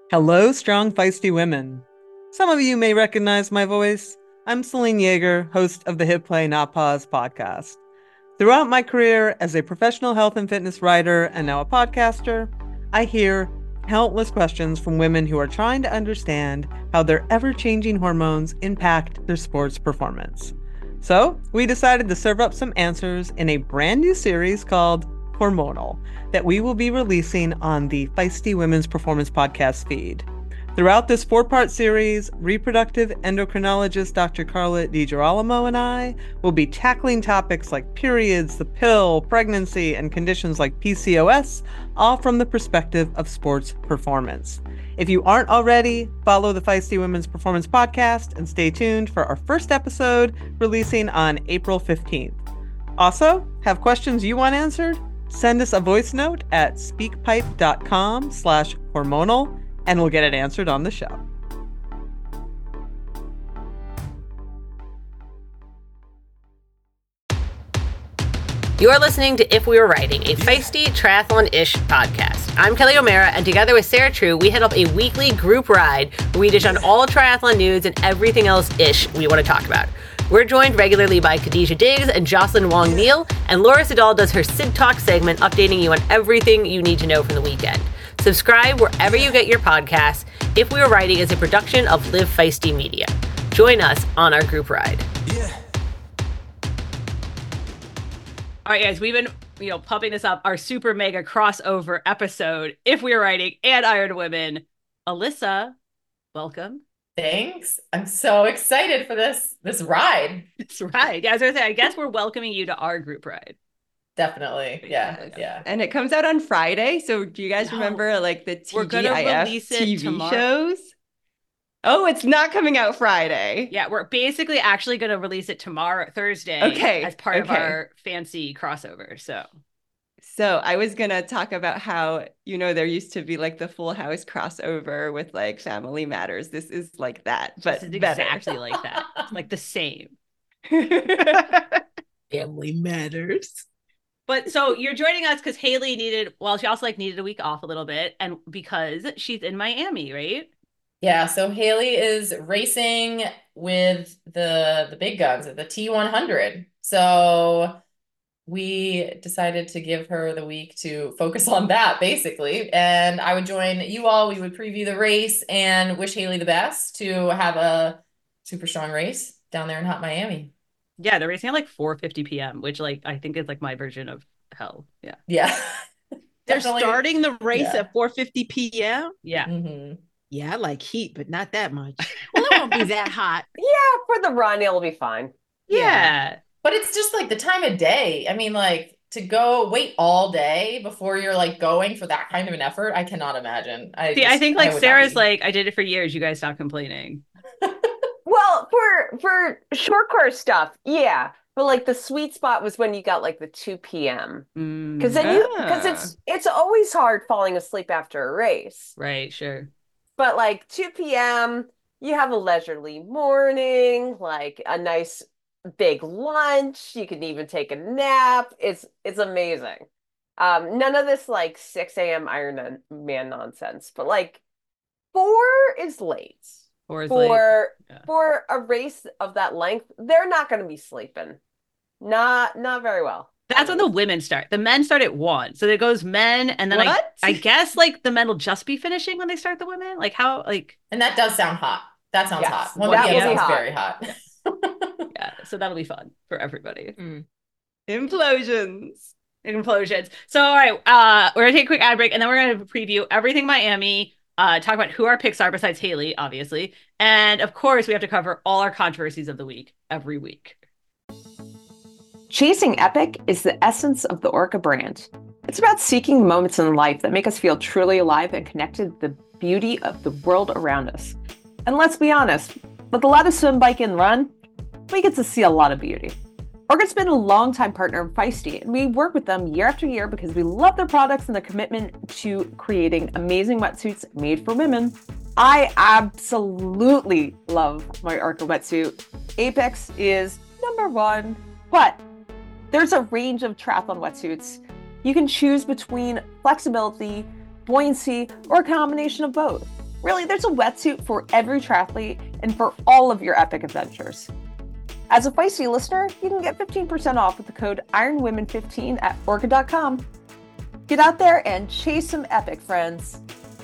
Hello, strong, feisty women. Some of you may recognize my voice. I'm Celine Yeager, host of the Hit Play Not Pause podcast. Throughout my career as a professional health and fitness writer and now a podcaster, I hear countless questions from women who are trying to understand how their ever-changing hormones impact their sports performance. So, we decided to serve up some answers in a brand new series called Hormonal that we will be releasing on the Feisty Women's Performance Podcast feed. Throughout this 4-part series, reproductive endocrinologist Dr. Carla DiGirolamo and I will be tackling topics like periods, the pill, pregnancy, and conditions like PCOS, all from the perspective of sports performance. If you aren't already, follow the Feisty Women's Performance Podcast and stay tuned for our first episode releasing on April 15th. Also, have questions you want answered? Send us a voice note at speakpipe.com/hormonal and we'll get it answered on the show. You're listening to If We Were Writing, a feisty triathlon-ish podcast. I'm Kelly O'Mara, and together with Sarah True, we head up a weekly group ride where we dish on all triathlon news and everything else-ish we want to talk about. We're joined regularly by Khadija Diggs and Jocelyn Wong Neal, and Laura Siddall does her Sid Talk segment, updating you on everything you need to know from the weekend. Subscribe wherever you get your podcasts. If We Were Writing is a production of Live Feisty Media. Join us on our group ride. Yeah. All right, guys, we've been, pumping this up, our super mega crossover episode, If We Were Writing and Iron Women. Alyssa, welcome. Thanks. I'm so excited for this ride. That's right. Yeah, I was going to say, I guess we're welcoming you to our group ride. Definitely. Yeah. And it comes out on Friday. So do you guys remember like the We're gonna TGIF release it TV tomorrow. shows? Oh, it's not coming out Friday. Yeah, we're basically actually going to release it tomorrow, Thursday, as part of our fancy crossover. So I was going to talk about how, there used to be like the Full House crossover with like Family Matters. This is like that, but this is better. exactly like that. It's like the same. Family Matters. But so you're joining us because Haley she also needed a week off a little bit, and because she's in Miami, right? Yeah, so Haley is racing with the big guns at the T100. So we decided to give her the week to focus on that, basically. And I would join you all. We would preview the race and wish Haley the best to have a super strong race down there in hot Miami. Yeah, they're racing at 4:50 p.m., which I think is my version of hell. Yeah. Yeah. They're starting the race at 4:50 p.m. Yeah. Mm-hmm. Yeah, I like heat, but not that much. Well, it won't be that hot. Yeah, for the run, it'll be fine. Yeah. But it's just the time of day. I mean, to go wait all day before you're going for that kind of an effort, I cannot imagine. I think Sarah's I did it for years. You guys stop complaining. Well, for short course stuff, yeah. But the sweet spot was when you got the 2 p.m. Because it's always hard falling asleep after a race. Right, sure. But 2 p.m., you have a leisurely morning, a nice big lunch. You can even take a nap. It's amazing. None of this 6 a.m. Ironman nonsense. But 4 is late. 4 is late. Yeah. For a race of that length, they're not going to be sleeping. Not very well. That's when the women start. The men start at 1. So it goes men, and then I guess the men will just be finishing when they start the women. And that does sound hot. That sounds hot. 1 that p.m. sounds hot. very hot. Yeah, so that'll be fun for everybody. Implosions. So all right, we're gonna take a quick ad break, and then we're gonna preview everything Miami. Talk about who our picks are besides Haley, obviously, and of course we have to cover all our controversies of the week every week. Chasing Epic is the essence of the Orca brand. It's about seeking moments in life that make us feel truly alive and connected to the beauty of the world around us. And let's be honest, with a lot of swim, bike, and run, we get to see a lot of beauty. Orca's been a longtime partner of Feisty, and we work with them year after year because we love their products and their commitment to creating amazing wetsuits made for women. I absolutely love my Orca wetsuit. Apex is number one, but there's a range of triathlon wetsuits. You can choose between flexibility, buoyancy, or a combination of both. Really, there's a wetsuit for every triathlete and for all of your epic adventures. As a Feisty listener, you can get 15% off with the code IRONWOMEN15 at orca.com. Get out there and chase some epic, friends.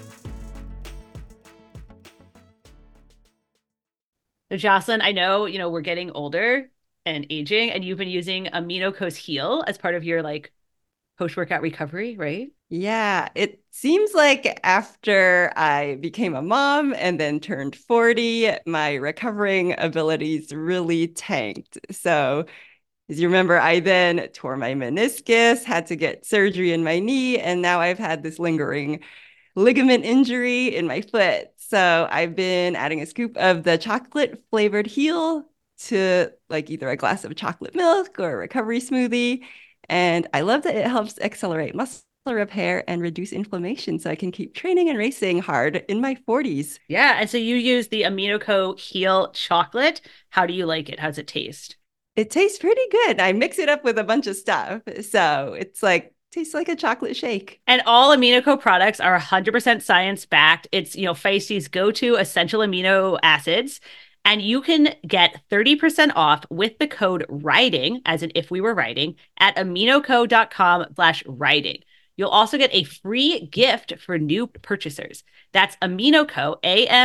So Jocelyn, I know, we're getting older and aging, and you've been using AminoCo's Heal as part of your like post-workout recovery, right? Yeah, it seems like after I became a mom and then turned 40, my recovering abilities really tanked. So as you remember, I then tore my meniscus, had to get surgery in my knee, and now I've had this lingering ligament injury in my foot. So I've been adding a scoop of the chocolate flavored Heal to like either a glass of chocolate milk or a recovery smoothie. And I love that it helps accelerate muscle repair and reduce inflammation so I can keep training and racing hard in my 40s. Yeah. And so you use the AminoCo Heal chocolate. How do you like it? How does it taste? It tastes pretty good. I mix it up with a bunch of stuff. So it's like, tastes like a chocolate shake. And all AminoCo products are 100% science-backed. It's, Feisty's go-to essential amino acids. And you can get 30% off with the code WRITING, as in if we were writing, at aminoco.com/writing. You'll also get a free gift for new purchasers. That's AminoCo,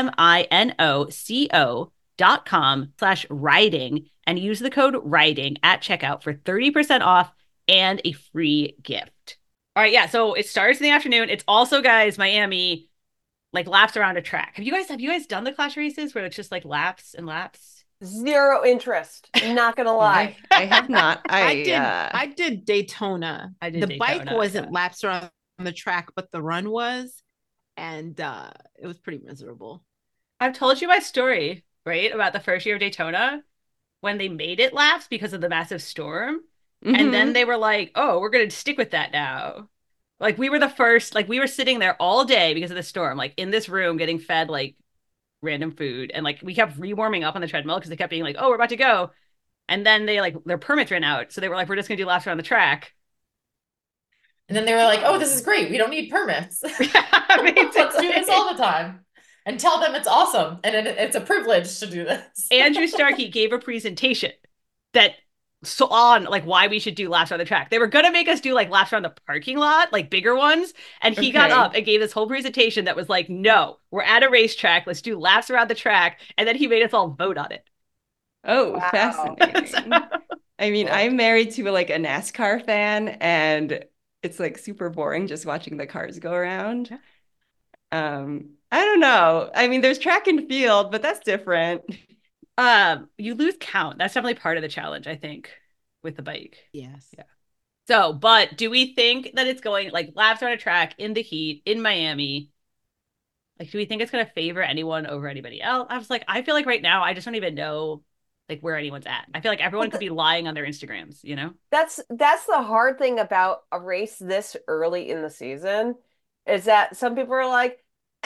AminoCo.com/writing, and use the code WRITING at checkout for 30% off and a free gift. All right, yeah, so it starts in the afternoon. It's also, guys, Miami, like laps around a track. Have you guys done the Clash races where it's just like laps and laps? Zero interest. I'm not gonna lie. I have not. I did Daytona. I did the Daytona, bike wasn't yeah. laps around the track, but the run was, and it was pretty miserable. I've told you my story, right, about the first year of Daytona when they made it laps because of the massive storm. And then they were like, oh, we're going to stick with that now. Like we were the first, like we were sitting there all day because of the storm, like in this room getting fed like random food. And like we kept rewarming up on the treadmill because they kept being like, oh, we're about to go. And then they like, their permits ran out. So they were like, we're just going to do laps around the track. And then they were like, oh, this is great. We don't need permits. Let's do this all the time. And tell them it's awesome. And it's a privilege to do this. Andrew Starkey gave a presentation that on like why we should do laps around the track. They were going to make us do like laps around the parking lot, like bigger ones. And he got up and gave this whole presentation that was like, no, we're at a racetrack. Let's do laps around the track. And then he made us all vote on it. Oh, wow. Fascinating. I mean, I'm married to like a NASCAR fan, and it's like super boring just watching the cars go around. I don't know. I mean, there's track and field, but that's different. You lose count. That's definitely part of the challenge, I think, with the bike. Yes. Yeah. So, but do we think that it's going like laps around a track in the heat in Miami? Like, do we think it's going to favor anyone over anybody else? I feel like right now, I just don't even know like where anyone's at. I feel like everyone could be lying on their Instagrams, you know? That's the hard thing about a race this early in the season is that some people are like,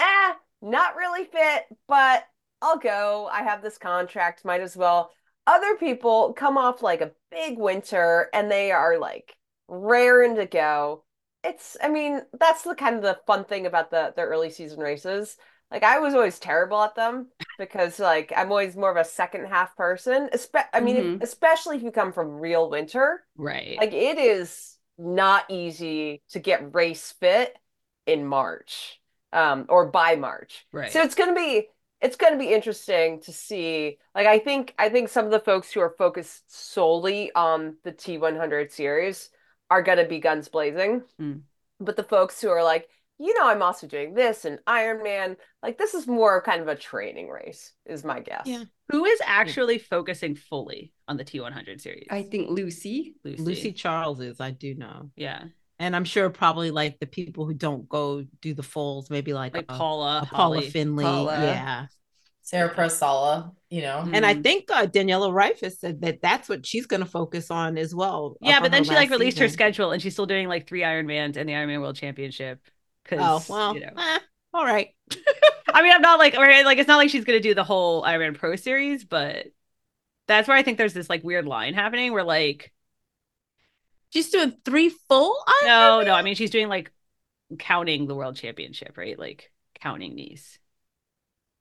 not really fit, but I'll go. I have this contract, might as well. Other people come off like a big winter and they are like raring to go. That's the kind of the fun thing about the early season races. Like I was always terrible at them because like I'm always more of a second half person. Especially if you come from real winter. Right. Like it is not easy to get race fit in March, or by March. Right. So it's gonna be interesting to see. Like I think some of the folks who are focused solely on the T100 series are gonna be guns blazing. But the folks who are like, I'm also doing this and Ironman, like this is more kind of a training race, is my guess. Yeah. Who is actually focusing fully on the T100 series? I think Lucy Charles is, I do know. Yeah. And I'm sure probably like the people who don't go do the fulls, maybe like Paula Finley. Yeah. Sarah Prosala, And I think Daniela Reifus said that that's what she's going to focus on as well. Yeah, but then she like released her schedule and she's still doing like 3 Ironmans and the Ironman World Championship. All right. I mean, I'm not like it's not like she's going to do the whole Ironman Pro Series, but that's where I think there's this like weird line happening where like she's doing 3 full Ironman? No, I mean she's doing like counting the World Championship, right? Like counting Nice.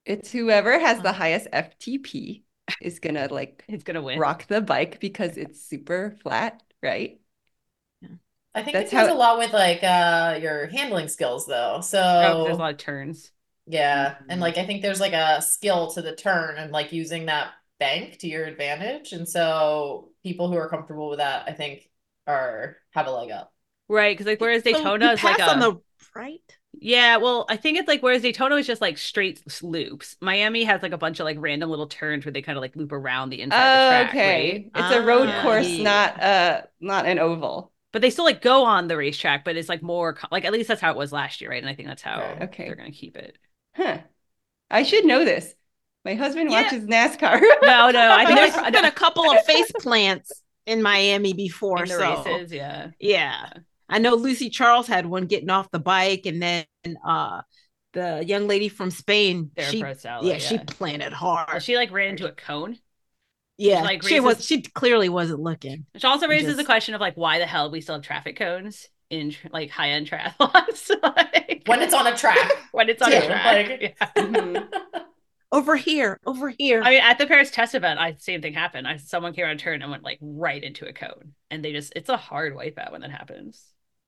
It's whoever has the highest FTP is gonna like It's gonna win. rock the bike because it's super flat, right? I think That's it does how- a lot with like your handling skills though. Oh, 'cause there's a So lot of turns. yeah, and like I think there's like a skill to the turn and like using that bank to your advantage. And so people who are comfortable with that, I think, have a leg up. Right, because like whereas So Daytona you is like pass on a the right. yeah, well, I think it's like whereas Daytona is just like straight loops. Miami has like a bunch of like random little turns where they kind of like loop around the inside of the track, Okay. right? It's a road Ah, course, yeah. not an oval. But they still like go on the racetrack, but it's like more like at least that's how it was last year, right? And I think that's how Okay. they're gonna keep it. Huh. I should know this. My husband Yeah. watches NASCAR. No, I think There's there's been a couple of face plants in Miami before, in the so races, yeah. yeah. I know Lucy Charles had one getting off the bike, and then the young lady from Spain, Sarah she Prostella, she yeah. planted Well, hard. she like ran into a cone. Yeah, like, she raises- she clearly wasn't looking. Which also raises the Just- question of like why the hell we still have traffic cones in like high-end triathlons like, When it's on a track. when it's on a too, track. like- Yeah. Mhm. Over here. I mean, at the Paris test event, same thing happened. Someone came around a turn and went like right into a cone, and it's a hard wipeout when that happens.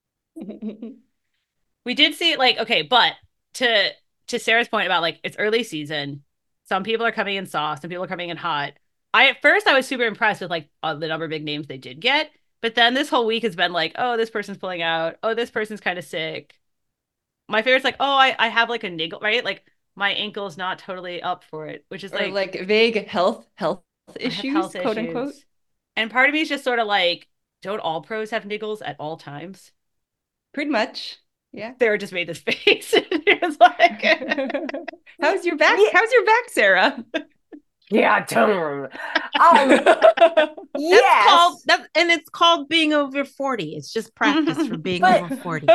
We did see like okay, but to Sarah's point about like it's early season, some people are coming in soft, some people are coming in hot. At first I was super impressed with like the number of big names they did get, but then this whole week has been like, oh, this person's pulling out, oh, this person's kind of sick. My favorite's like, oh, I have like a niggle, right? Like my ankle's not totally up for it, which is Or like vague health I have issues, health quote issues. unquote. And part of me is just sort of like, don't all pros have niggles at all times? Pretty much. Yeah. Sarah just made this face. It's like How's your back? How's your back, Sarah? Yeah, don't remember. That's Yes. called and it's called being over 40. It's just practice for being But- over 40.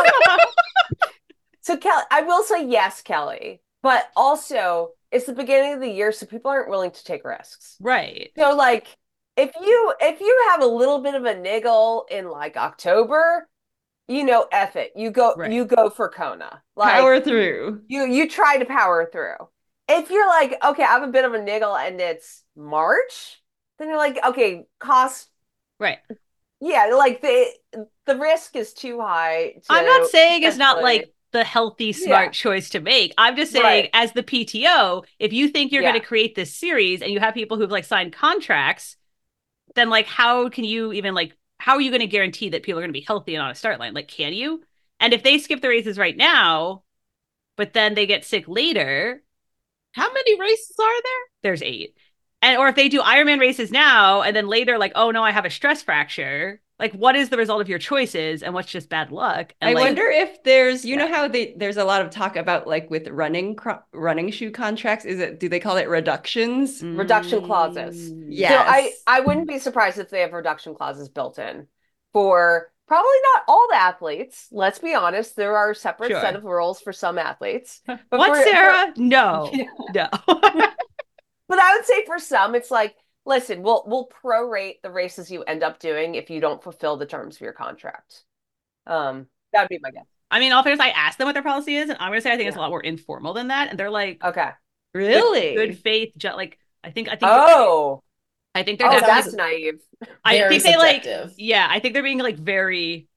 So Kelly, I will say yes, Kelly, but also it's the beginning of the year, so people aren't willing to take risks. right. So like if you have a little bit of a niggle in like October, F it. You go for Kona. Like Power through. you try to power through. If you're like, okay, I have a bit of a niggle and it's March, then you're like, okay, cost. Right. Yeah, like the risk is too high. I'm not saying it's not potentially- like the healthy, smart Yeah. choice to make. I'm just saying, Right. as the PTO, if you think you're Yeah. going to create this series and you have people who've like signed contracts, then like how can you even like how are you going to guarantee that people are going to be healthy and on a start line? Like, can you? And if they skip the races right now, but then they get sick later, How many races are there? there's 8. And or if they do Ironman races now and then later like, oh no, I have a stress fracture. Like, what is the result of your choices and what's just bad luck? And I like, wonder if there's, know how there's a lot of talk about like with running shoe contracts. Do they call it reductions? Reduction clauses. Yes. So I wouldn't be surprised if they have reduction clauses built in for probably not all the athletes. Let's be honest, there are separate Sure. set of rules for some athletes. But What, Sarah? No. No. But I would say for some, it's like, listen, we'll prorate the races you end up doing if you don't fulfill the terms of your contract. That'd be my guess. I mean, all fairness, I asked them what their policy is, and I'm gonna say I think it's a lot more informal than that. And they're like, Okay. Really? good faith, like I think Oh, I think they're oh, definitely that's naive. I Very think they like subjective. yeah, I think they're being like very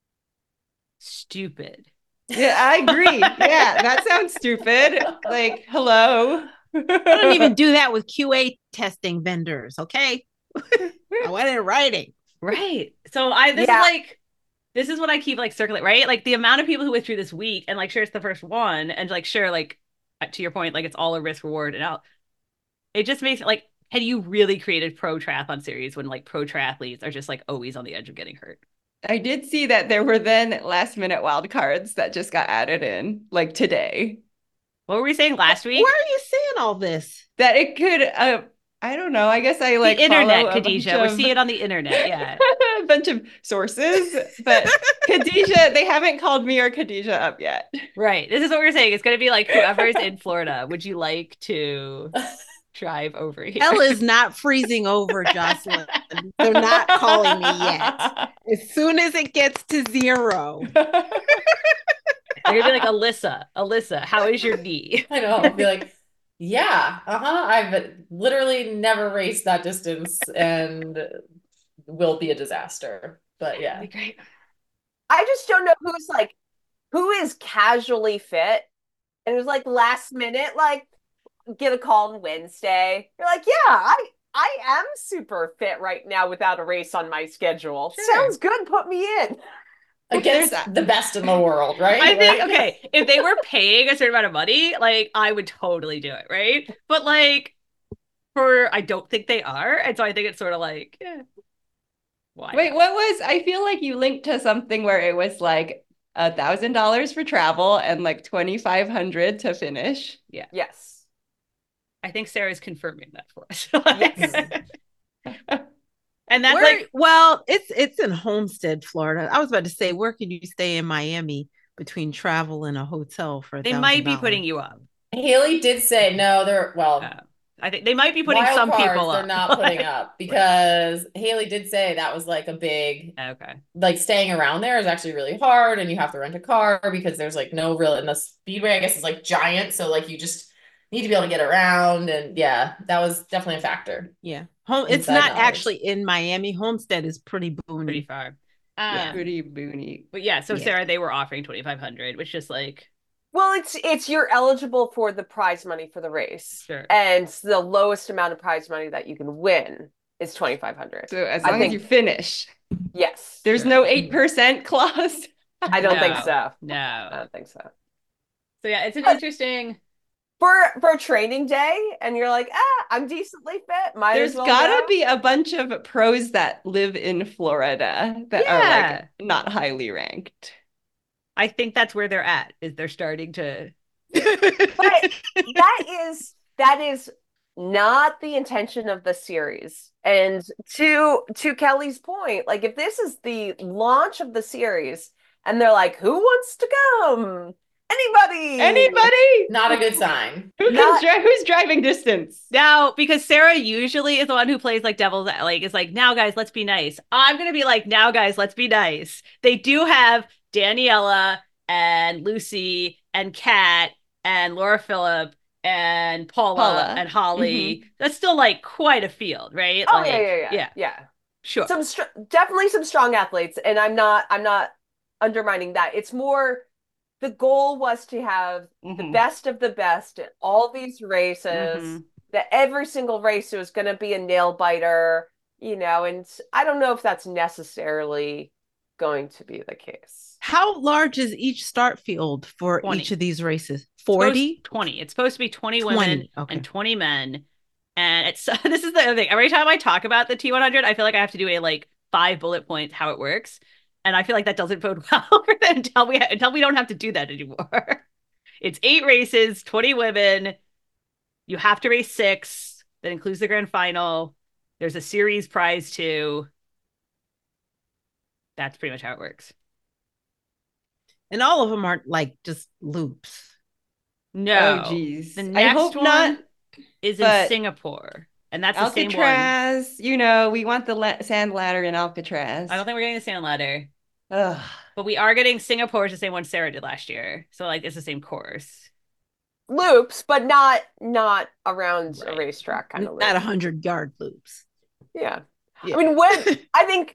stupid. Yeah, I agree. Yeah, that sounds stupid. Like, hello. I don't even do that with QA testing vendors, okay? I went in writing. Right. So this is what I keep like circling, right? Like the amount of people who withdrew this week and like sure it's the first one and like sure like to your point like it's all a risk reward and out. It just makes it like had you really created pro triathlon series when like pro triathletes are just like always on the edge of getting hurt? I did see that there were then last minute wild cards that just got added in like today. What were we saying last week? Where are you seeing all this? That it could I don't know. I guess I like the internet, follow a Khadijah. bunch We're of- seeing it on the internet. Yeah. a bunch of sources, but Khadijah, they haven't called me or Khadijah up yet. Right. This is what we're saying. It's going to be like whoever's in Florida. Would you like to drive over here? Hell is not freezing over, Jocelyn. They're not calling me yet. As soon as it gets to 0. They're going to be like, Alyssa, how is your knee? I know. I'll be like, Yeah, I've literally never raced that distance and will be a disaster. But yeah. That'd be great. I just don't know who is casually fit and it was like last minute, like get a call on Wednesday. You're like, yeah, I am super fit right now without a race on my schedule. Sure. Sounds good. Put me in. Against the best in the world, right? I think, Like, okay, if they were paying a certain amount of money, like I would totally do it, right? But like I don't think they are. And so I think it's sort of like, why Wait, not? what was, I feel like you linked to something where it was like $1,000 for travel and like 2,500 to finish. Yes. I think Sarah's confirming that for us. Yes. And that's well, it's in Homestead, Florida. I was about to say, where can you stay in Miami between travel and a hotel for they might be $1,000? putting you up. Haley did say no, I think they might be putting wild some cards people they're up. not putting up because Haley did say that was like a big Okay. like staying around there is actually really hard and you have to rent a car because there's like no real, and the speedway I guess is like giant, so like you just need to be able to get around, and yeah, that was definitely a factor. Yeah. It's Inside not knowledge. actually in Miami. Homestead is pretty boony. Pretty far. Yeah. Pretty boony. But yeah, so Yeah. Sarah, they were offering 2,500, which is like, Well, it's you're eligible for the prize money for the race. Sure. And the lowest amount of prize money that you can win is 2,500. So as I long as think- you finish, Yes. there's Sure. no 8% clause. I don't think No. so. I no. don't think so. So yeah, it's an But- interesting. For training day, and you're like, I'm decently fit. Might There's as well gotta go. be a bunch of pros that live in Florida that are Yeah. like not highly ranked. I think that's where they're at, is they're starting to. But that is not the intention of the series. And to Kelly's point, like if this is the launch of the series and they're like, who wants to come? Anybody? Not a good sign. Who's driving distance? Now, because Sarah usually is the one who plays like devil's, like, is like, now guys, let's be nice. I'm going to be like, now guys, let's be nice. They do have Daniela and Lucy and Kat and Laura Phillip and Paula and Holly. That's still like quite a field, right? Oh, like, yeah. Sure. Definitely some strong athletes, and I'm not undermining that. It's more the goal was to have the best of the best in all these races. That every single race was going to be a nail biter, and I don't know if that's necessarily going to be the case. How large is each start field for 20. each of these races? 40? 20. It's supposed to be 20 20, women okay. and 20 men. And it's this is the other thing. Every time I talk about the T100, I feel like I have to do a like 5 bullet points how it works. And I feel like that doesn't bode well for them until we don't have to do that anymore. It's 8 races, 20 women. You have to race 6. That includes the grand final. There's a series prize too. That's pretty much how it works. And all of them aren't like just loops. No. Oh, geez. The I next hope one not. is but in Singapore. And that's the same one. Alcatraz, we want the sand ladder in Alcatraz. I don't think we're getting the sand ladder. Ugh. But we are getting Singapore, the same one Sarah did last year. So like it's the same course. Loops, but not around a Right. racetrack kind of loop. Not 100-yard loops. Yeah. Yeah. I mean, I think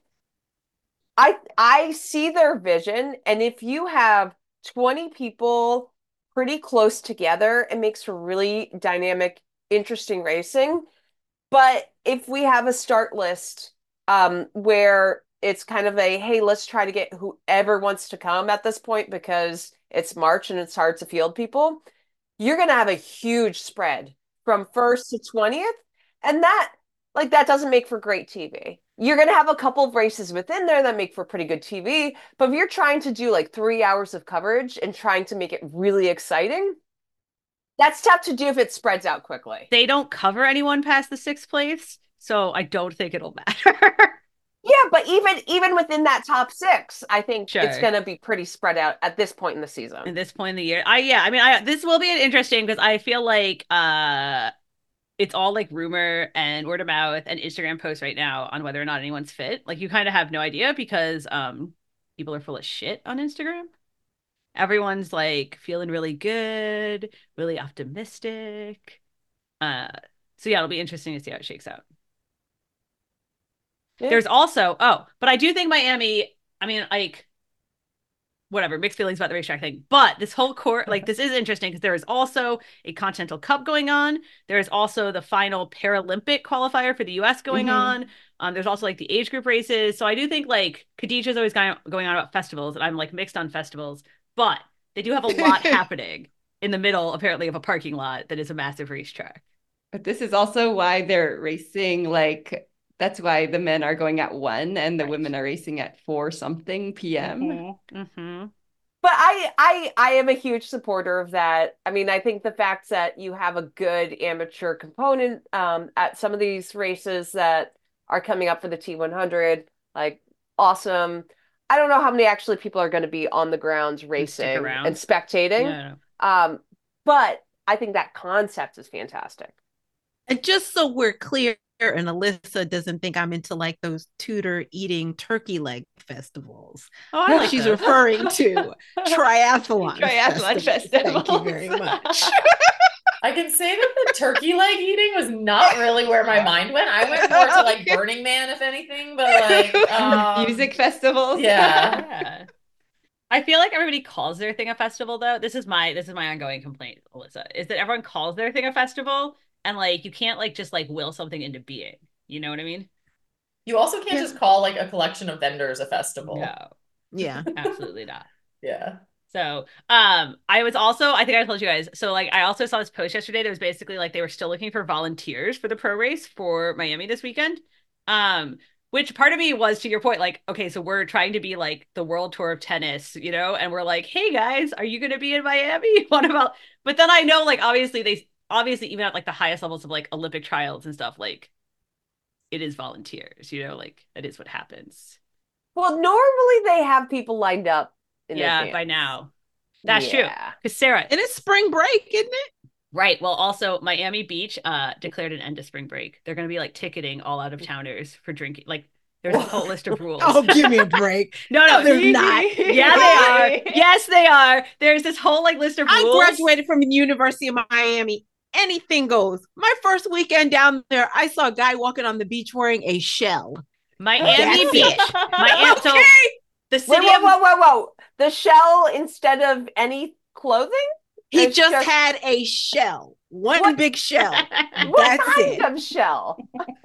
I see their vision, and if you have 20 people pretty close together, it makes for really dynamic, interesting racing. But if we have a start list where it's kind of a, hey, let's try to get whoever wants to come at this point because it's March and it's hard to field people, you're going to have a huge spread from 1st to 20th. And that doesn't make for great TV. You're going to have a couple of races within there that make for pretty good TV. But if you're trying to do like 3 hours of coverage and trying to make it really exciting, that's tough to do if it spreads out quickly. They don't cover anyone past the 6th place, so I don't think it'll matter. Yeah, but even within that top 6, I think Sure. it's going to be pretty spread out at this point in the season. At this point in the year. This will be interesting because I feel like it's all like rumor and word of mouth and Instagram posts right now on whether or not anyone's fit. Like you kind of have no idea because people are full of shit on Instagram. Everyone's like feeling really good, really optimistic. So yeah, it'll be interesting to see how it shakes out. Yeah. There's also, but I do think Miami, I mean, like, whatever, mixed feelings about the racetrack thing. But this whole court, like, this is interesting because there is also a Continental Cup going on. There is also the final Paralympic qualifier for the US going on. There's also like the age group races. So I do think like Khadijah's always going on about festivals, and I'm like mixed on festivals, but they do have a lot happening in the middle, apparently, of a parking lot that is a massive racetrack. But this is also why they're racing, like, that's why the men are going at 1 and the women are racing at 4 something p.m. But I am a huge supporter of that. I mean, I think the fact that you have a good amateur component at some of these races that are coming up for the T100, like, awesome. I don't know how many actually people are going to be on the grounds racing and spectating. Yeah. But I think that concept is fantastic. And just so we're clear, and Alyssa doesn't think I'm into like those Tudor eating turkey leg festivals. Oh, I like she's those. referring to triathlon festivals. Thank you very much. I can say that the turkey leg eating was not really where my mind went. I went more to like Burning Man, if anything, but like music festivals. Yeah. I feel like everybody calls their thing a festival, though. This is my ongoing complaint, Alyssa, is that everyone calls their thing a festival, and like you can't like just like will something into being. You know what I mean? You also can't just call like a collection of vendors a festival. No. Yeah. Absolutely not. Yeah. So, I was also, I think I told you guys, so like I also saw this post yesterday that was basically like they were still looking for volunteers for the pro race for Miami this weekend. Which part of me was, to your point, like, okay, so we're trying to be like the world tour of tennis, you know, and we're like, hey guys, are you going to be in Miami? What about, but then I know like obviously even at like the highest levels of like Olympic trials and stuff, like it is volunteers, you know, like that is what happens. Well, normally they have people lined up in advance. By now. That's true. Because Sarah. And it's spring break, isn't it? Right. Well, also Miami Beach declared an end to spring break. They're going to be like ticketing all out of towners for drinking. Like there's a whole list of rules. Oh, give me a break. No, they're not. Yeah, they are. Yes, they are. There's this whole like list of rules. I graduated from the University of Miami. Anything goes. My first weekend down there, I saw a guy walking on the beach wearing a shell. Miami Beach. So the city whoa. The shell instead of any clothing? He just had a shell. One big shell. What kind of shell?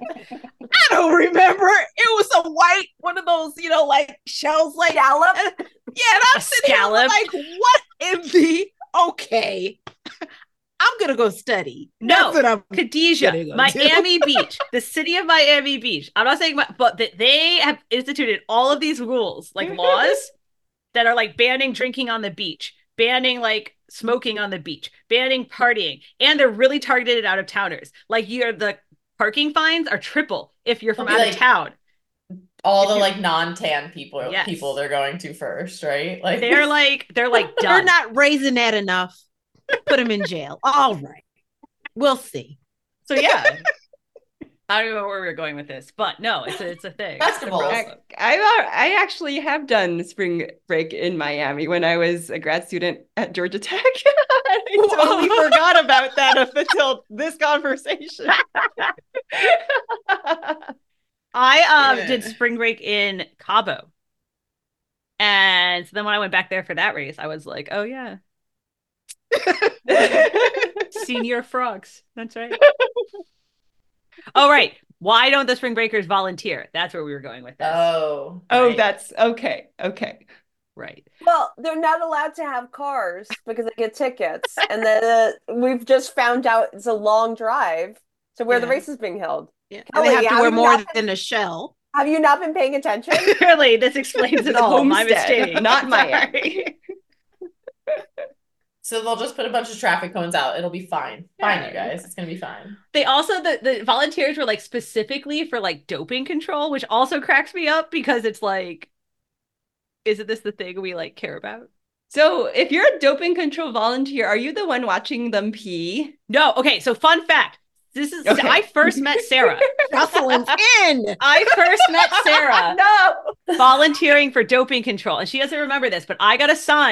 I don't remember. It was a white, one of those, you know, like shells, like scallop. Yeah, and I'm sitting here like, what in the okay? I'm gonna go study. No, that's what I'm Khadijah, Miami Beach, the city of Miami Beach. I'm not saying, but they have instituted all of these rules, like laws, that are like banning drinking on the beach, banning like smoking on the beach, banning partying, and they're really targeted at out of towners. Like the parking fines are triple if you're from out of town. All the like non-tan people they're going to first, right? Like they're like done. They're not raising that enough. Put them in jail. All right. We'll see. So yeah. I don't know where we're going with this, but no, it's a thing. Festivals. I actually have done spring break in Miami when I was a grad student at Georgia Tech. I totally forgot about that up until this conversation. I did spring break in Cabo. And then when I went back there for that race, I was like, oh yeah. Senior frogs. That's right. Oh, right. Why don't the spring breakers volunteer? That's where we were going with this. Oh, right. That's okay. Right. Well, they're not allowed to have cars because they get tickets. And then we've just found out it's a long drive to where the race is being held. Yeah. And they have to wear more than a shell. Have you not been paying attention? Really, this explains it all. My mistake. Not Miami. So they'll just put a bunch of traffic cones out. It'll be fine. Fine, you guys. It's going to be fine. They also, the volunteers were like specifically for like doping control, which also cracks me up because it's like, isn't this the thing we like care about? So if you're a doping control volunteer, are you the one watching them pee? No. Okay. So fun fact. I first met Sarah. Jocelyn's in. I first met Sarah No. volunteering for doping control. And she doesn't remember this, but I got assigned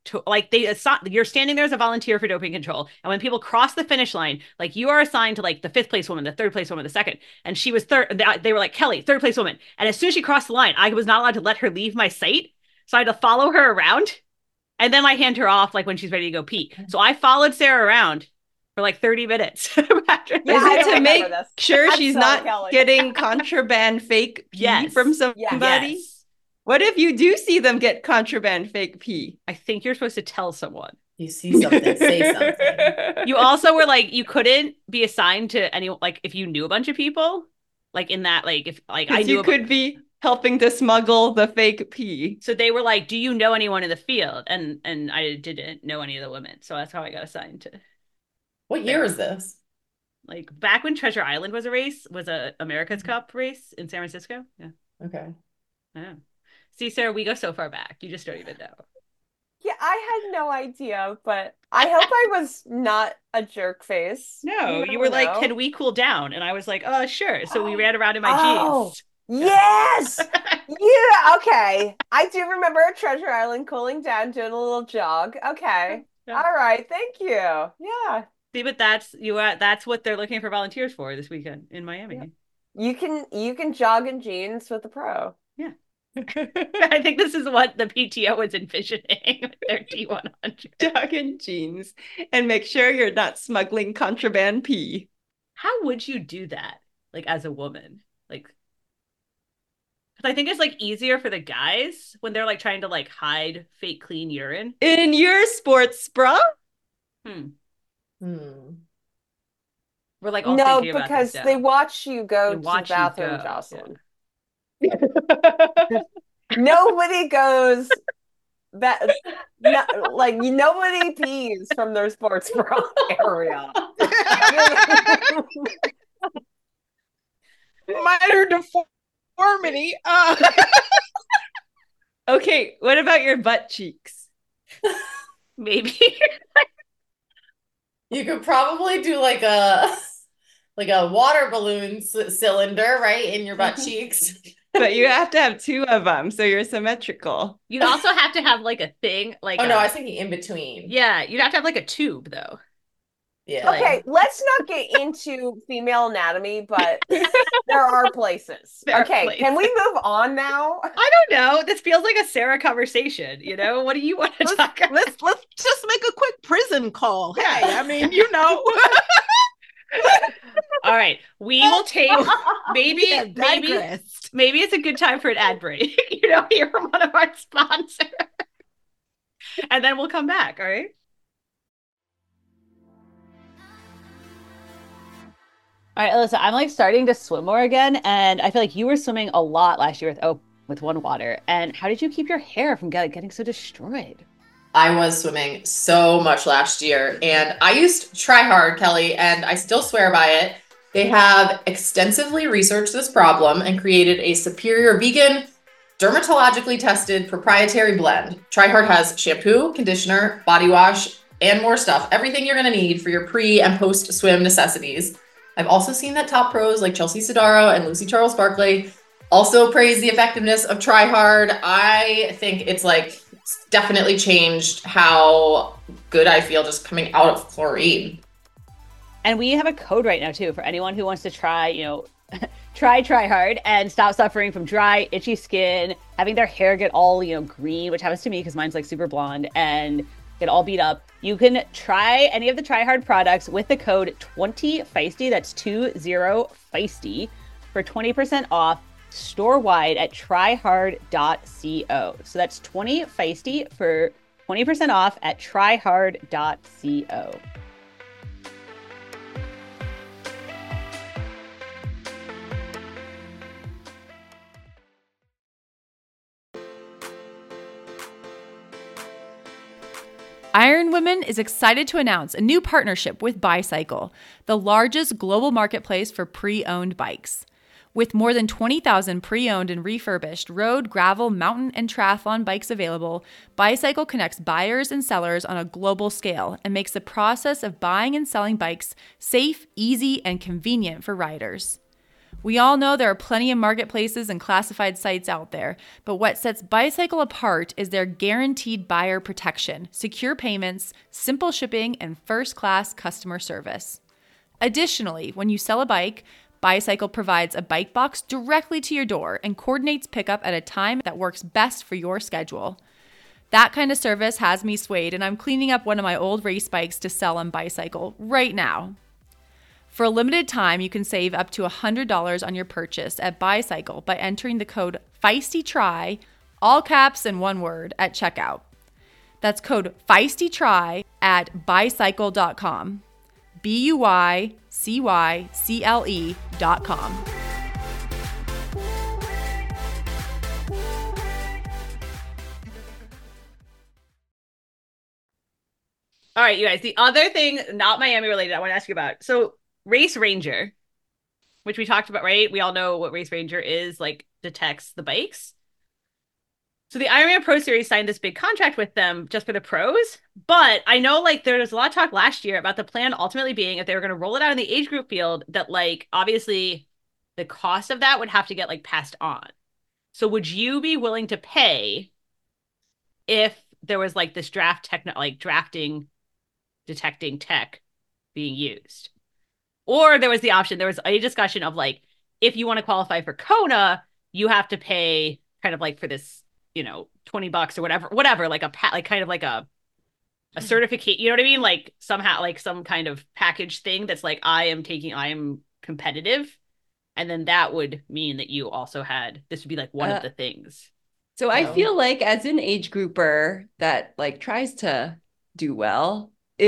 like you're standing there as a volunteer for doping control, and when people cross the finish line, like you are assigned to like the 5th place woman, the 3rd place woman, the 2nd, and she was 3rd. They were like, Kelly, 3rd place woman, and as soon as she crossed the line, I was not allowed to let her leave my sight, so I had to follow her around, and then I hand her off like when she's ready to go pee. So I followed Sarah around for like 30 minutes. Is it to make sure she's not getting contraband fake pee from somebody? Yes. What if you do see them get contraband fake pee? I think you're supposed to tell someone. You see something, say something. You also were like, you couldn't be assigned to anyone, like if you knew a bunch of people, like in that, like if like I knew you could be helping to smuggle the fake pee. So they were like, do you know anyone in the field? And I didn't know any of the women. So that's how I got assigned to. What year is this? Like back when Treasure Island was a America's Cup race in San Francisco. Yeah. Okay. Yeah. See, Sarah, we go so far back. You just don't even know. Yeah, I had no idea, but I hope I was not a jerk face. No, you were like, can we cool down? And I was like, oh, sure. So we ran around in my jeans. Yes. Yeah. Okay. I do remember Treasure Island cooling down, doing a little jog. Okay. Yeah. All right. Thank you. Yeah. See, but that's what they're looking for volunteers for this weekend in Miami. Yeah. You can jog in jeans with a pro. Yeah. I think this is what the PTO is envisioning with their T100. Jog in jeans and make sure you're not smuggling contraband pee. How would you do that? Like as a woman? Like, because I think it's like easier for the guys when they're like trying to like hide fake clean urine. In your sports bra? We're like all thinking about because this they watch you go to the bathroom, Jocelyn. Yeah. Nobody goes that nobody pees from their sports bra area. Minor deformity. Okay, what about your butt cheeks? Maybe. You could probably do like a water balloon cylinder, right, in your butt cheeks. But you have to have 2 of them, so you're symmetrical. You'd also have to have like a thing, like no, I was thinking in between. Yeah, you'd have to have like a tube, though. Yeah. Okay, let's not get into female anatomy, but there are places. Can we move on now? I don't know. This feels like a Sarah conversation. You know, what do you want to talk about? Let's just make a quick prison call. Hey, I mean, you know. All right, we will take maybe it's a good time for an ad break. You know, hear from one of our sponsors, and then we'll come back. All right. All right, Alyssa, I'm like starting to swim more again, and I feel like you were swimming a lot last year with One Water. And how did you keep your hair from getting so destroyed? I was swimming so much last year, and I used Try Hard, Kelly, and I still swear by it. They have extensively researched this problem and created a superior vegan, dermatologically tested proprietary blend. Try Hard has shampoo, conditioner, body wash, and more stuff. Everything you're going to need for your pre and post swim necessities. I've also seen that top pros like Chelsea Sodaro and Lucy Charles Barkley also praise the effectiveness of Try Hard. I think it's definitely changed how good I feel just coming out of chlorine. And we have a code right now too for anyone who wants to try, try Hard and stop suffering from dry, itchy skin, having their hair get all, green, which happens to me because mine's like super blonde, and get all beat up. You can try any of the Try Hard products with the code 20feisty. That's 20feisty for 20% off store-wide at tryhard.co. So that's 20feisty for 20% off at tryhard.co. Iron Women is excited to announce a new partnership with Bicycle, the largest global marketplace for pre-owned bikes. With more than 20,000 pre-owned and refurbished road, gravel, mountain, and triathlon bikes available, Bicycle connects buyers and sellers on a global scale and makes the process of buying and selling bikes safe, easy, and convenient for riders. We all know there are plenty of marketplaces and classified sites out there, but what sets Bicycle apart is their guaranteed buyer protection, secure payments, simple shipping, and first-class customer service. Additionally, when you sell a bike, Bicycle provides a bike box directly to your door and coordinates pickup at a time that works best for your schedule. That kind of service has me swayed, and I'm cleaning up one of my old race bikes to sell on Bicycle right now. For a limited time, you can save up to $100 on your purchase at Bicycle by entering the code FEISTYTRY, all caps and one word, at checkout. That's code FEISTYTRY at bicycle.com. BUYCYCLE.com. All right, you guys. The other thing, not Miami related, I want to ask you about. So, Race Ranger, which we talked about, right? We all know what Race Ranger is, like detects the bikes. So the Ironman Pro Series signed this big contract with them just for the pros. But I know like there was a lot of talk last year about the plan ultimately being if they were going to roll it out in the age group field, that like obviously the cost of that would have to get like passed on. So would you be willing to pay if there was like this drafting detecting tech being used? Or there was the option, there was a discussion of like, if you want to qualify for Kona, you have to pay kind of like for this, you know, $20 or whatever, like kind of like a certificate, you know what I mean? Like somehow like some kind of package thing that's like, I am competitive. And then that would mean that you also this would be like one of the things. So I feel like as an age grouper that like tries to do well,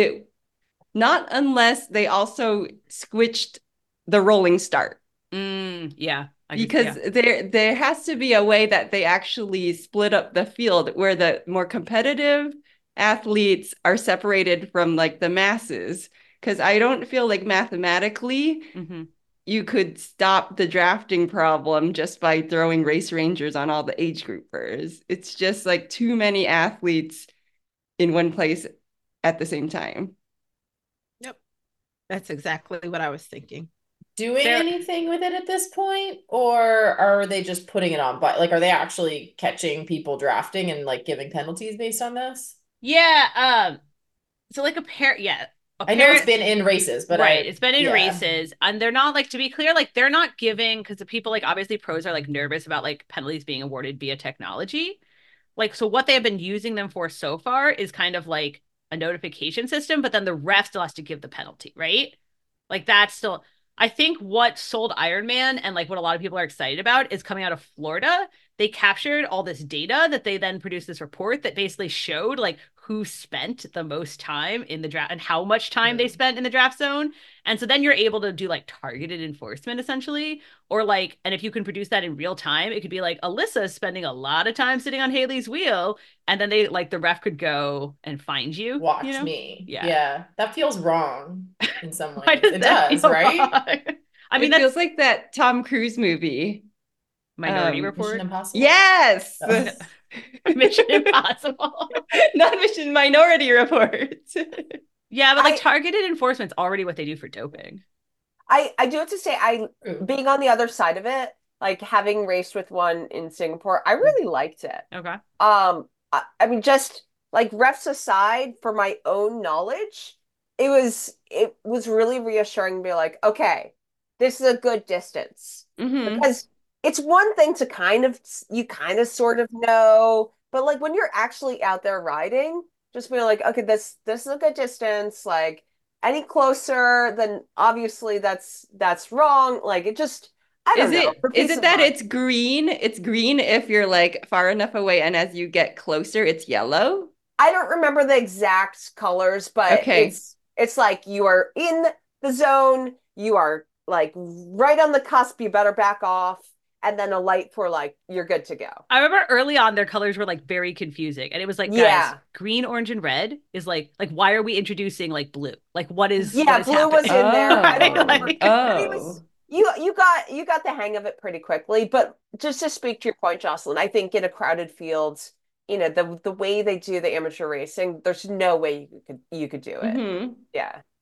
not unless they also switched the rolling start. Yeah. Because there has to be a way that they actually split up the field where the more competitive athletes are separated from like the masses. Because I don't feel like mathematically you could stop the drafting problem just by throwing race rangers on all the age groupers. It's just like too many athletes in one place at the same time. Yep. That's exactly what I was thinking. Doing anything with it at this point, or are they just putting it on? But like, are they actually catching people drafting and like giving penalties based on this? Yeah. So like I know it's been in races, but it's been in races, and they're not like, to be clear, like they're not giving, because the people like obviously pros are like nervous about like penalties being awarded via technology. Like, so what they have been using them for so far is kind of like a notification system, but then the ref still has to give the penalty, right? Like that's still. I think what sold Ironman and like what a lot of people are excited about is coming out of Florida. They captured all this data that they then produced this report that basically showed like who spent the most time in the draft and how much time they spent in the draft zone. And so then you're able to do like targeted enforcement essentially, or like, and if you can produce that in real time, it could be like Alyssa spending a lot of time sitting on Haley's wheel. And then they like the ref could go and find you. Watch me. Yeah. That feels wrong in some ways. It does, right? Wrong? I mean, it feels like that Tom Cruise movie. Minority Report. Mission Impossible. Yes. Mission Impossible. Not Minority Report. Yeah, but like targeted enforcement's already what they do for doping. I do have to say, being on the other side of it, like having raced with one in Singapore, I really liked it. Okay. I mean, just like refs aside, for my own knowledge, it was really reassuring to be like, okay, this is a good distance. Because it's one thing to you sort of know, but like when you're actually out there riding, just being like, okay, this is a good distance. Like any closer, then obviously that's wrong. Like it just, I don't know. Is it that it's green? It's green if you're like far enough away, and as you get closer, it's yellow? I don't remember the exact colors, but it's like you are in the zone, you are like right on the cusp, you better back off. And then a light for like, you're good to go. I remember early on their colors were like very confusing. And it was like, guys, green, orange, and red is like why are we introducing like blue? Like what is blue happening? was in there. I don't remember. Oh. You got the hang of it pretty quickly. But just to speak to your point, Jocelyn, I think in a crowded field, you know, the way they do the amateur racing, there's no way you could do it. Mm-hmm. Yeah.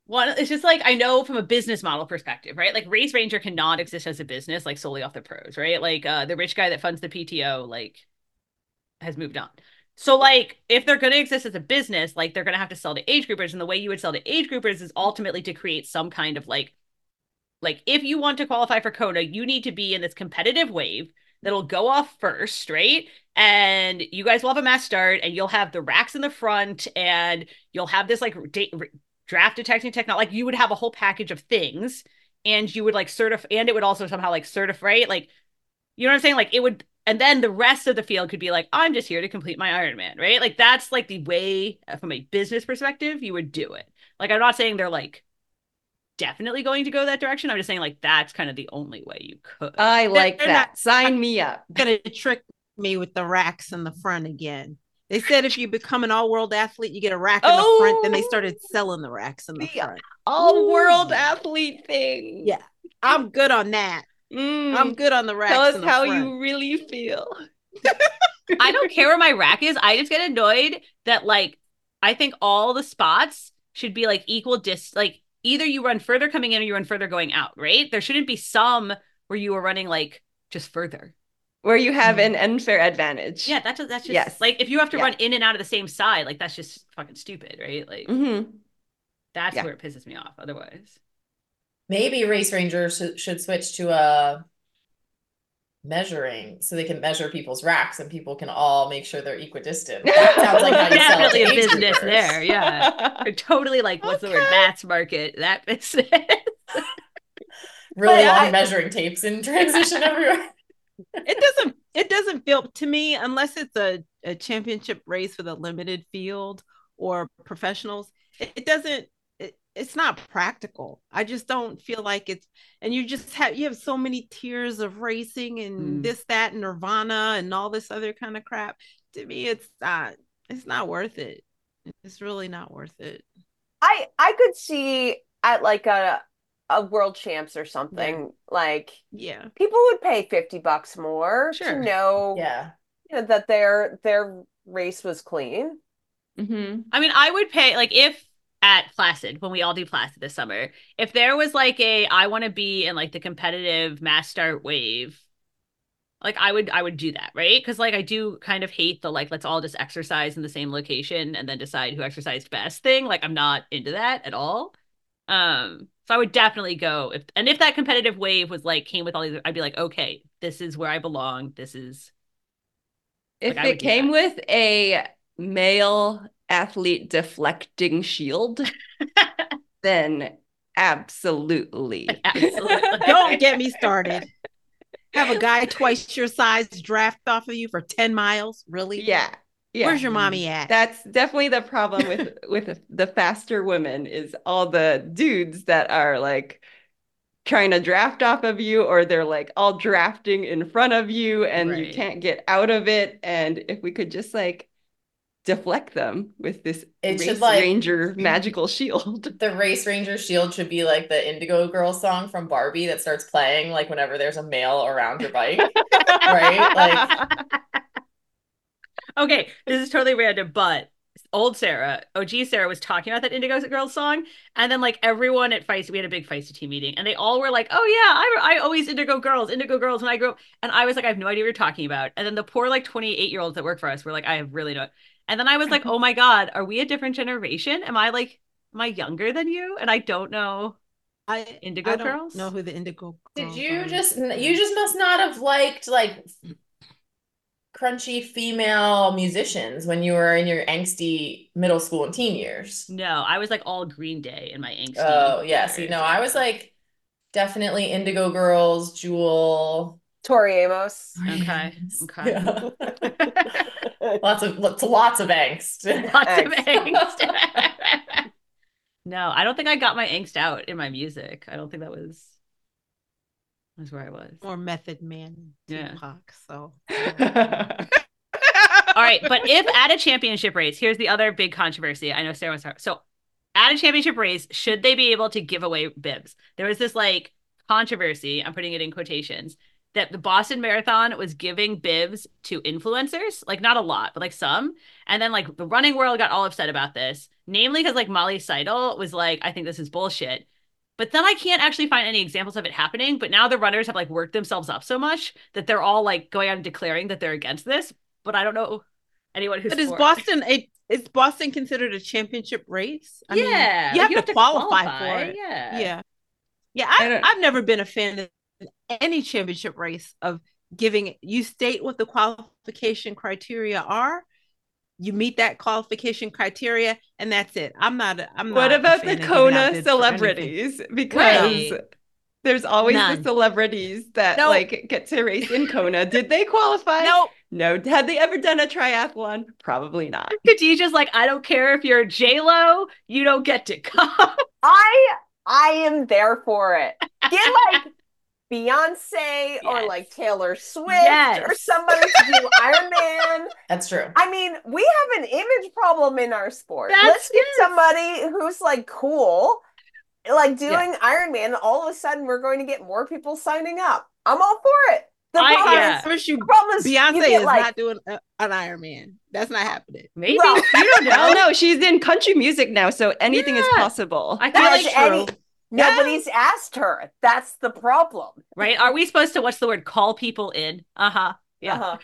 it's just like, I know from a business model perspective, right? Like Race Ranger cannot exist as a business, like solely off the pros, right? Like the rich guy that funds the PTO, like has moved on. So like if they're going to exist as a business, like they're going to have to sell to age groupers. And the way you would sell to age groupers is ultimately to create some kind of like if you want to qualify for COTA, you need to be in this competitive wave that'll go off first, right? And you guys will have a mass start and you'll have the racks in the front and you'll have this like draft detecting technology. Like you would have a whole package of things and you would like certify, and it would also somehow like certify, right? Like, you know what I'm saying? Like it would, and then the rest of the field could be like, I'm just here to complete my Ironman, right? Like that's like the way from a business perspective you would do it. Like I'm not saying they're like definitely going to go that direction. I'm just saying like that's kind of the only way you could. I like They're that. not- Sign me up. Gonna trick me with the racks in the front again. They said if you become an all-world athlete, you get a rack in the front. Then they started selling the racks in the front. All-world athlete thing. Yeah, I'm good on that. I'm good on the racks. Tell us in the how front. you really feel. I don't care where my rack is. I just get annoyed that like I think all the spots should be like equal like either you run further coming in or you run further going out, right? There shouldn't be some where you are running like just further. Where you have an unfair advantage. Yeah, that's just yes. like if you have to run in and out of the same side, like that's just fucking stupid, right? Like that's where it pisses me off. Otherwise, maybe Race Rangers should switch to measuring so they can measure people's racks and people can all make sure they're equidistant. That sounds like how you sell definitely to a age business groupers. there. Yeah, or totally like what's the word? Mass market that business. Really long measuring tapes in transition everywhere. It doesn't feel to me, unless it's a championship race with a limited field or professionals, it's not practical. I just don't feel like it's, and you have so many tiers of racing and this, that, and Nirvana and all this other kind of crap. To me, it's not worth it. It's really not worth it. I could see at like a world champs or something, like people would pay $50 more to know that their race was clean. I mean, I would pay like if at Placid, when we all do Placid this summer, if there was like I want to be in like the competitive mass start wave, like I would do that, right? Because like I do kind of hate the like let's all just exercise in the same location and then decide who exercised best thing. Like I'm not into that at all. So I would definitely go if that competitive wave was like came with all these, I'd be like, okay, this is where I belong. This is if it came with a male athlete deflecting shield, then absolutely. Don't get me started. Have a guy twice your size draft off of you for 10 miles? Really? Yeah. Where's your mommy at? That's definitely the problem with the faster women is all the dudes that are like trying to draft off of you, or they're like all drafting in front of you and you can't get out of it. And if we could just like deflect them with this Race Ranger magical shield. The Race Ranger shield should be like the Indigo Girls song from Barbie that starts playing like whenever there's a male around your bike. Right? Like okay, this is totally random, but OG Sarah was talking about that Indigo Girls song, and then like everyone at Feisty, we had a big Feisty team meeting, and they all were like, "Oh yeah, I always Indigo Girls when I grew up," and I was like, "I have no idea what you're talking about." And then the poor like 28-year-olds that work for us were like, "I have really no," and then I was like, "Oh my god, are we a different generation? Am I younger than you?" And I don't know. Indigo Girls? Know who the Indigo Girls Did you just must not have liked like crunchy female musicians when you were in your angsty middle school and teen years? No, I was like all Green Day in my angsty. Oh yeah, see, no, I was like definitely Indigo Girls, Jewel, Tori Amos. Okay. Yeah. lots of angst. Lots of angst. No, I don't think I got my angst out in my music. I don't think that was where I was. Or Method Man, Tupac. So all right, but if at a championship race, here's the other big controversy. I know Sarah was so at a championship race, should they be able to give away bibs? There was this like controversy, I'm putting it in quotations, that the Boston Marathon was giving bibs to influencers, like not a lot, but like some. And then like the running world got all upset about this, namely because like Molly Seidel was like, I think this is bullshit. But then I can't actually find any examples of it happening. But now the runners have like worked themselves up so much that they're all like going out and declaring that they're against this. But I don't know anyone who's. But is Boston considered a championship race? I mean, Yeah, you like, have to qualify for it. Yeah. I've never been a fan of any championship race of giving. You state what the qualification criteria are. You meet that qualification criteria, and that's it. I'm not. What about the Kona celebrities? Because there's always the celebrities that like get to race in Kona. Did they qualify? No. Had they ever done a triathlon? Probably not. Khadijah's like, I don't care if you're J-Lo, you don't get to come. I am there for it. Get like Beyonce or like Taylor Swift or somebody to do Iron Man. That's true. I mean, we have an image problem in our sport. Let's get somebody who's like cool, like doing Iron Man. All of a sudden, we're going to get more people signing up. I'm all for it. The problem is Beyonce is not doing an Iron Man. That's not happening. Maybe. Well, you don't know. No, she's in country music now, so anything is possible. I feel like nobody's asked her. That's the problem. Right? Are we supposed to, what's the word, call people in? Yeah.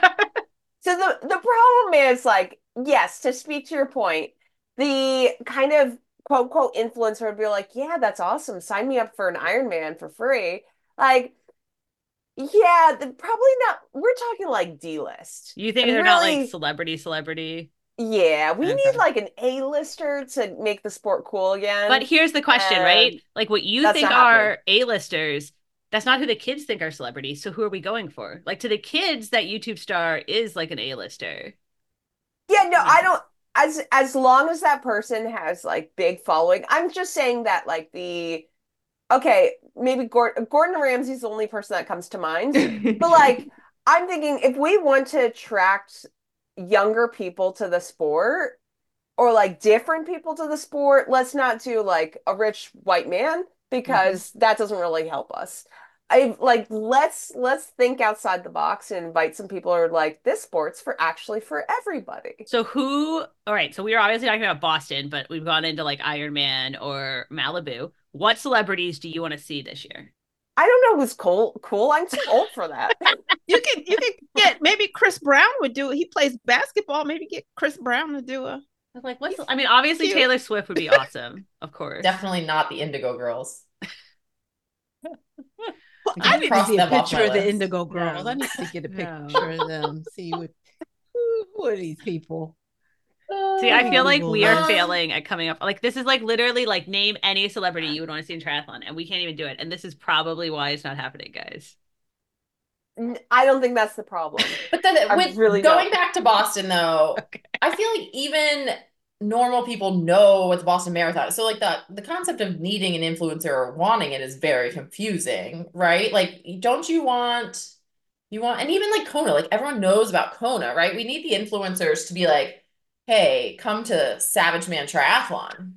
So the problem is like, yes, to speak to your point, the kind of quote unquote influencer would be like, yeah, that's awesome. Sign me up for an Iron Man for free. Like, yeah, probably not. We're talking like D-list. You think they're not like celebrity? Yeah, we need like an A-lister to make the sport cool again. But here's the question, right? Like what you think are A-listers, that's not who the kids think are celebrities. So who are we going for? Like to the kids, that YouTube star is like an A-lister. Yeah, no, I don't. As long as that person has like big following, I'm just saying that like maybe Gordon Ramsay's the only person that comes to mind. But like, I'm thinking if we want to attract younger people to the sport or like different people to the sport, let's not do like a rich white man because that doesn't really help us. Let's think outside the box and invite some people who are like, this sport's for everybody. So all right, so we are obviously talking about Boston, but we've gone into like Ironman or Malibu. What celebrities do you want to see this year? I don't know who's cool. I'm too old for that. You can get, maybe Chris Brown would do it. He plays basketball. Maybe get Chris Brown to do a. Like I mean, obviously cute. Taylor Swift would be awesome, of course. Definitely not the Indigo Girls. I need to see a picture of the Indigo Girls. I need to get a picture of them. See who are these people. See, I feel like we are failing at coming up. Like, this is like literally like name any celebrity you would want to see in triathlon, and we can't even do it. And this is probably why it's not happening, guys. I don't think that's the problem. But then going back to Boston, though, I feel like even normal people know what the Boston Marathon is. So like the concept of needing an influencer or wanting it is very confusing, right? Like, don't you want, and even like Kona, like everyone knows about Kona, right? We need the influencers to be like, hey, come to Savage Man Triathlon.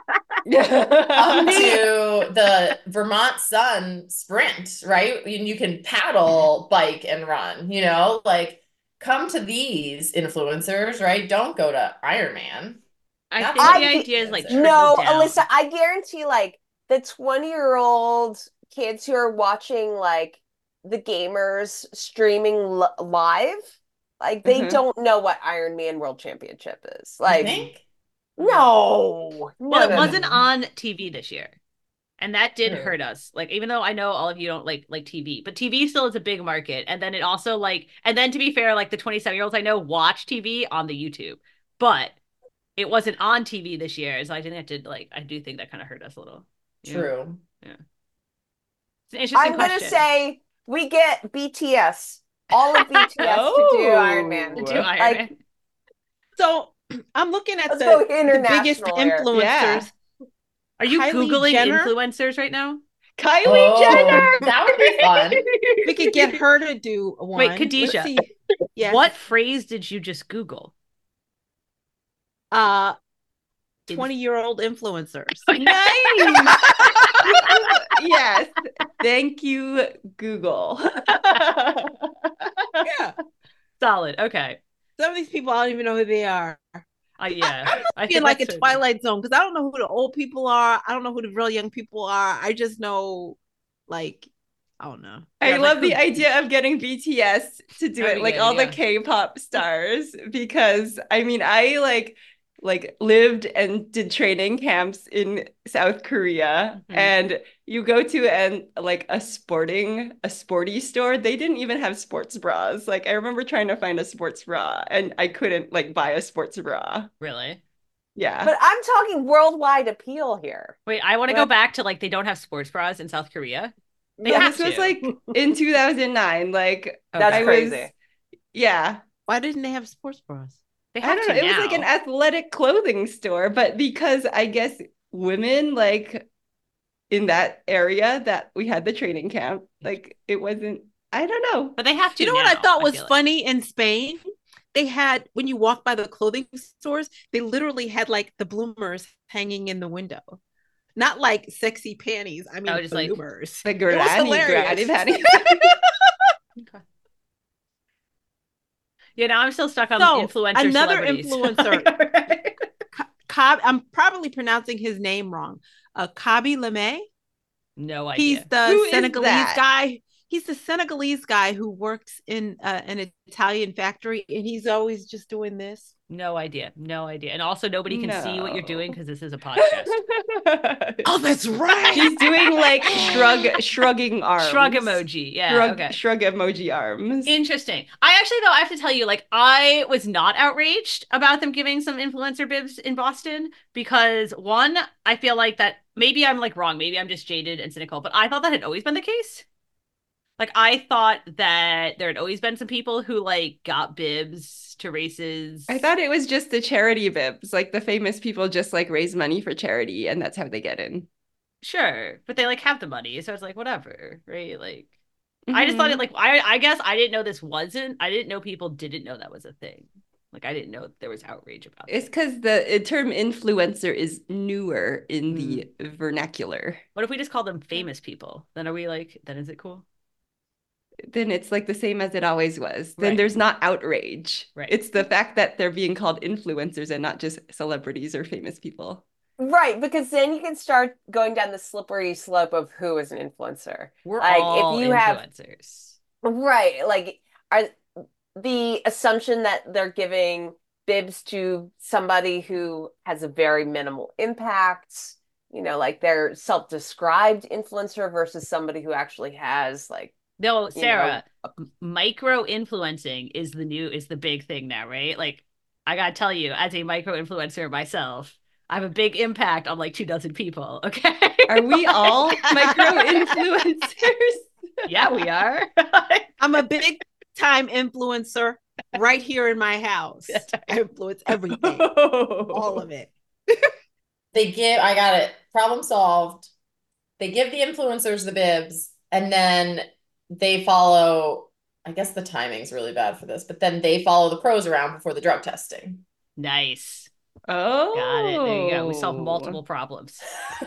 Come to the Vermont Sun Sprint, right? You can paddle, bike, and run, like come to these influencers, right? Don't go to Ironman. I think the idea is like no, down. Alyssa, I guarantee like the 20-year-old kids who are watching like the gamers streaming live, like they don't know what Ironman World Championship is. Like, you think? No. Well, it wasn't on TV this year. And that did hurt us. Like, even though I know all of you don't like TV, but TV still is a big market. And then it also and then to be fair, like the 27-year-olds I know watch TV on the YouTube, but it wasn't on TV this year. So I think that did I do think that kind of hurt us a little. True. Yeah. It's an interesting I'm going to say we get BTS. All of BTS to do Ironman. So I'm looking at the biggest influencers. Yeah. Are you Kylie Googling Jenner? Influencers right now? Kylie Jenner! That would be fun. We could get her to do one. Wait, Khadijah. Yes. What phrase did you just Google? 20-year-old influencers. Nice! Yes. Thank you, Google. Yeah. Solid. Okay. Some of these people, I don't even know who they are. Yeah. I think feel like a that's fair. Twilight Zone because I don't know who the old people are. I don't know who the real young people are. I just know, like, I don't know. I Yeah, it's love like the who- idea of getting BTS to do That'd it, be like good, all the yeah. K-pop stars, because I mean, I like lived and did training camps in South Korea, Mhm. and you go to like a sporty store, they didn't even have sports bras. Like I remember trying to find a sports bra and I couldn't like buy a sports bra. Really? Yeah. But I'm talking worldwide appeal here. Wait, I want to go back to like they don't have sports bras in South Korea. They Yeah, have this was to. like in 2009. Like That's I crazy. was, yeah. Why didn't they have sports bras? They I have don't to know. It was like an now. athletic clothing store, but because I guess women like in that area that we had the training camp, like it wasn't, I don't know. But they have to You know what I now, thought was feel like. funny in Spain? They had, when you walk by the clothing stores, they literally had like the bloomers hanging in the window. Not like sexy panties. I mean, Oh, just like bloomers. The It was granny hilarious. panty. Okay. Yeah, now I'm still stuck on So, influencer another celebrities. influencer. I'm probably pronouncing his name wrong. Kabi Lame. No He's idea. the Who is Senegalese that? guy. He's the Senegalese guy who works in an Italian factory, and he's always just doing this. No idea. No idea. And also nobody can see what you're doing No. because this is a podcast. Oh, that's right. He's doing like shrugging arms. Shrug emoji. Yeah. Okay. Shrug emoji arms. Interesting. I actually, though, I have to tell you, like, I was not outraged about them giving some influencer bibs in Boston because, one, I feel like that maybe I'm like wrong. Maybe I'm just jaded and cynical, but I thought that had always been the case. Like, I thought that there had always been some people who, like, got bibs to races. I thought it was just the charity bibs. Like the famous people just like raise money for charity and that's how they get in. Sure, but they, like, have the money, so it's like, whatever, right? Like, I just thought it, like, I guess I didn't know I didn't know people didn't know that was a thing. Like, I didn't know there was outrage about it. It's because the term influencer is newer in the vernacular. What if we just call them famous people? Then are we like, then is it cool? Then it's like the same as it always was. Then Right. there's not outrage. Right. It's the fact that they're being called influencers and not just celebrities or famous people. Right, because then you can start going down the slippery slope of who is an influencer. We're Like, if all you have- influencers. Right, like are the assumption that they're giving bibs to somebody who has a very minimal impact, you know, like they're self-described influencer versus somebody who actually has like, No, you Sarah, micro influencing is the big thing now, right? Like, I gotta tell you, as a micro influencer myself, I have a big impact on like 24 people. Okay. Are we all micro influencers? Yeah, we are. I'm a big time influencer right here in my house. I influence everything, all of it. I got it. Problem solved. They give the influencers the bibs and then they follow, I guess the timing's really bad for this, but then they follow the pros around before the drug testing. Nice. Oh. Got it. There you go. We solved multiple problems.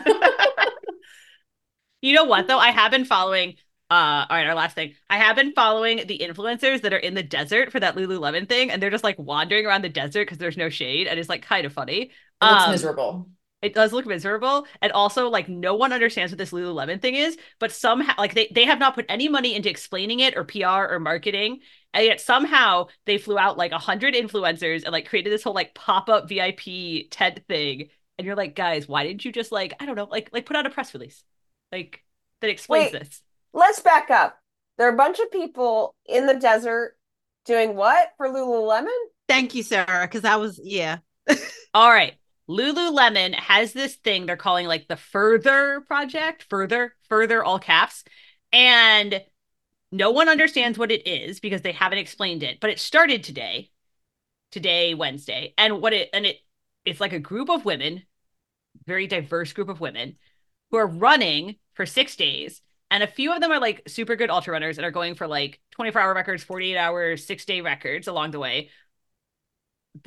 You know what, though? I have been following, all right, our last thing. I have been following the influencers that are in the desert for that Lululemon thing, and they're just like wandering around the desert because there's no shade, and it's like kind of funny. It looks miserable. It does look miserable. And also, like, no one understands what this Lululemon thing is, but somehow, like, they have not put any money into explaining it or PR or marketing. And yet somehow they flew out like 100 influencers and like created this whole like pop-up VIP tent thing. And you're like, guys, why didn't you just like, I don't know, like put out a press release like that explains Wait. this? Let's back up. There are a bunch of people in the desert doing what for Lululemon? Thank you, Sarah, because I was, yeah. All right. Lululemon has this thing they're calling like the Further Project, further, all caps. And no one understands what it is because they haven't explained it, but it started today, Wednesday. And it's like a group of women, very diverse group of women who are running for 6 days. And a few of them are like super good ultra runners and are going for like 24-hour records, 48 hours, 6-day records along the way.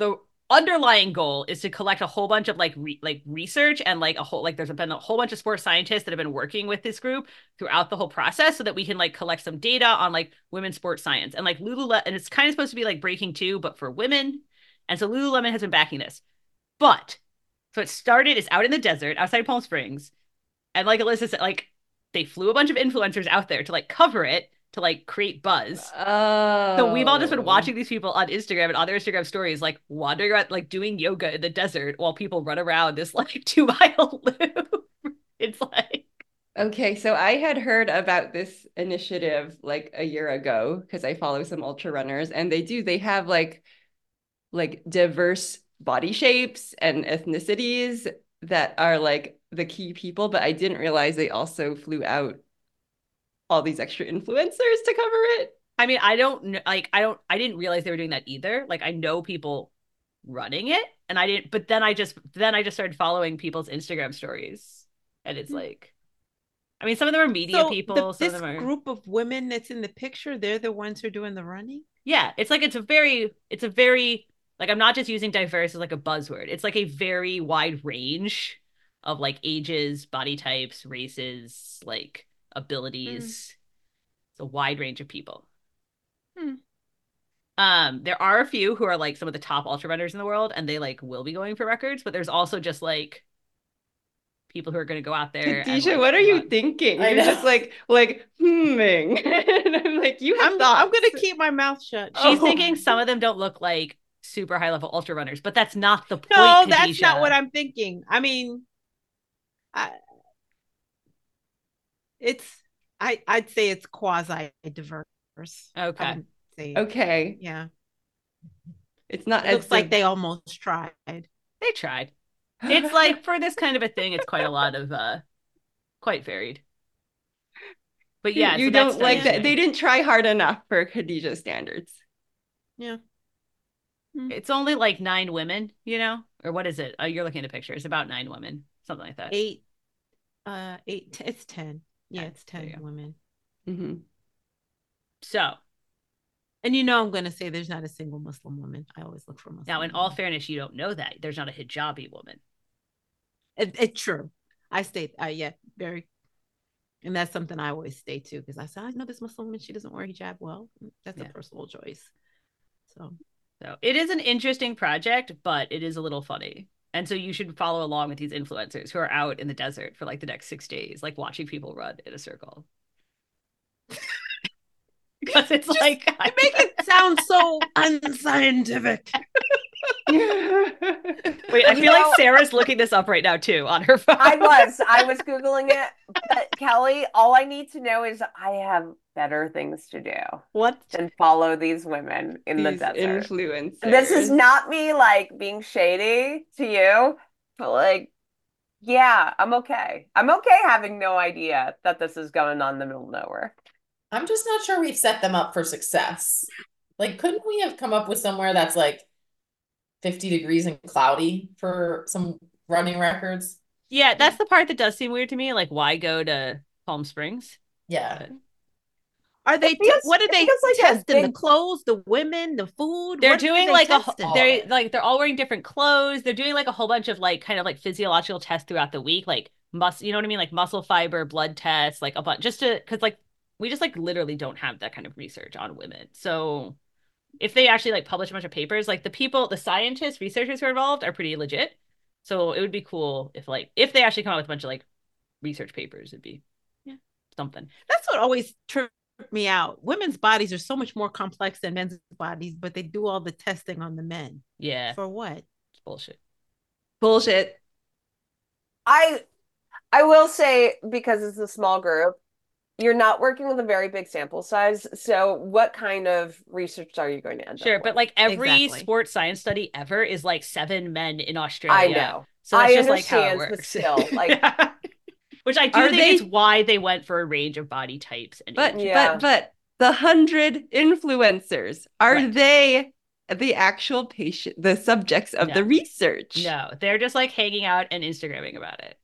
underlying goal is to collect a whole bunch of like research and like a whole like there's been a whole bunch of sports scientists that have been working with this group throughout the whole process so that we can like collect some data on like women's sports science. And like Lululemon, and it's kind of supposed to be like Breaking 2 but for women. And so Lululemon has been backing this. But so it started, it's out in the desert outside of Palm Springs. And like Alyssa said, like they flew a bunch of influencers out there to like cover it, to like create buzz. Oh. So we've all just been watching these people on Instagram and on their Instagram stories, like wandering around, like doing yoga in the desert while people run around this like 2-mile loop. It's like. Okay, so I had heard about this initiative like a year ago because I follow some ultra runners, and they have like diverse body shapes and ethnicities that are like the key people, but I didn't realize they also flew out all these extra influencers to cover it. I mean, I didn't realize they were doing that either. Like I know people running it and I didn't, but then I just started following people's Instagram stories and it's like, I mean, some of them are media people. Some this of them are group of women that's in the picture, they're the ones who are doing the running. Yeah. It's like, it's a very, like, I'm not just using diverse as like a buzzword. It's like a very wide range of like ages, body types, races, like abilities. It's a wide range of people. There are a few who are like some of the top ultra runners in the world, and they like will be going for records, but there's also just like people who are going to go out there. Khadijah, like, what are you thinking? You're just like humming. And I'm like, you have thoughts. I'm going to keep my mouth shut. She's thinking some of them don't look like super high level ultra runners, but that's not the point. No, Khadijah. that's not what I'm thinking. I mean, I'd say it's quasi diverse. Okay. Okay. Yeah. It's not. It looks like they almost tried. They tried. It's like for this kind of a thing, it's quite a lot of quite varied. But yeah, you so don't like that. They didn't try hard enough for Khadijah's standards. Yeah. It's only like 9 women, you know? Or what is it? You're looking at a picture. It's about 9 women, something like that. 8. It's 10. Yeah, it's 10 women. Mm-hmm. So. And you know I'm going to say there's not a single Muslim woman. I always look for Muslim. Now, in all fairness, you don't know that. There's not a hijabi woman. It's true. I state, yeah, very. And that's something I always say too, because I said, I know this Muslim woman, she doesn't wear hijab. Well, that's a personal choice. So it is an interesting project, but it is a little funny. And so you should follow along with these influencers who are out in the desert for like the next 6 days, like watching people run in a circle. Because it's just, like you make it sound so unscientific. Wait, I feel like Sarah's looking this up right now too on her phone. I was Googling it, but Kelly, all I need to know is I have better things to do. What? Than follow these women in the desert. Influencers. This is not me like being shady to you, but like, yeah, I'm okay. I'm okay having no idea that this is going on in the middle of nowhere. I'm just not sure we've set them up for success. Like, couldn't we have come up with somewhere that's like 50 degrees and cloudy for some running records? Yeah, that's the part that does seem weird to me. Like, why go to Palm Springs? Yeah. Are they? What are they testing? The clothes, the women, the food. They're doing like they're all wearing different clothes. They're doing like a whole bunch of like kind of like physiological tests throughout the week, like you know what I mean, like muscle fiber, blood tests, like a bunch, just to because like we just like literally don't have that kind of research on women. So if they actually like publish a bunch of papers, like the scientists, researchers who are involved are pretty legit. So it would be cool if they actually come out with a bunch of like research papers, it'd be something. That's what always tripped me out. Women's bodies are so much more complex than men's bodies, but they do all the testing on the men. Yeah. For what? It's bullshit. Bullshit. I will say, because it's a small group, you're not working with a very big sample size. So what kind of research are you going to end up with? But like every sports science study ever is like 7 men in Australia. I know. So it's just understand, like how it works. But still, like, which I do think is why they went for a range of body types. And but the 100 influencers, are they the actual patient, the subjects of the research? No, they're just like hanging out and Instagramming about it.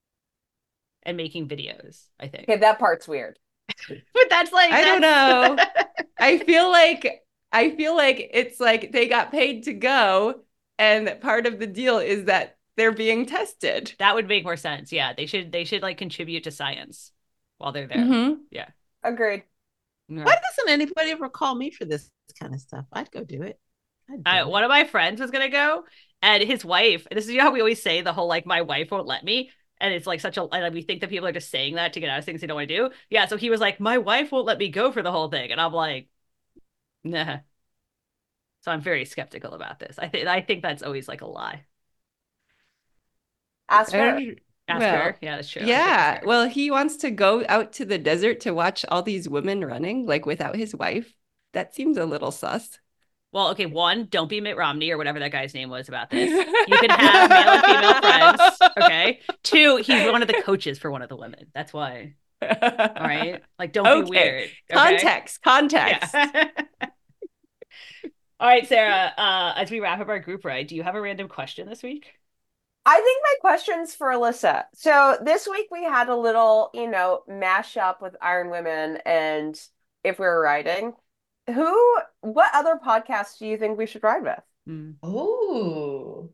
And making videos, I think. Okay, that part's weird. But that's like I don't know. I feel like it's like they got paid to go And part of the deal is that they're being tested. That would make more sense. Yeah, they should like contribute to science while they're there. Mhm. Yeah. Agreed. Why doesn't anybody ever call me for this kind of stuff? I'd go do it. One of my friends was gonna go, and his wife. This is how we always say the whole like my wife won't let me, and it's like such a. And we think that people are just saying that to get out of things they don't want to do. Yeah, so he was like, my wife won't let me go for the whole thing, and I'm like, nah. So I'm very skeptical about this. I think that's always like a lie. Ask her. Ask Well, her. Yeah, that's true. Yeah. Well, he wants to go out to the desert to watch all these women running, like without his wife. That seems a little sus. Well, okay, one, don't be Mitt Romney or whatever that guy's name was about this. You can have male and female friends, okay? Two, he's one of the coaches for one of the women. That's why. All right? Like, don't be weird. Okay? Context. Yeah. All right, Sarah, as we wrap up our group ride, do you have a random question this week? I think my question's for Alyssa. So this week we had a little, mash up with Iron Women and If We Were Riding. What other podcasts do you think we should ride with? Ooh.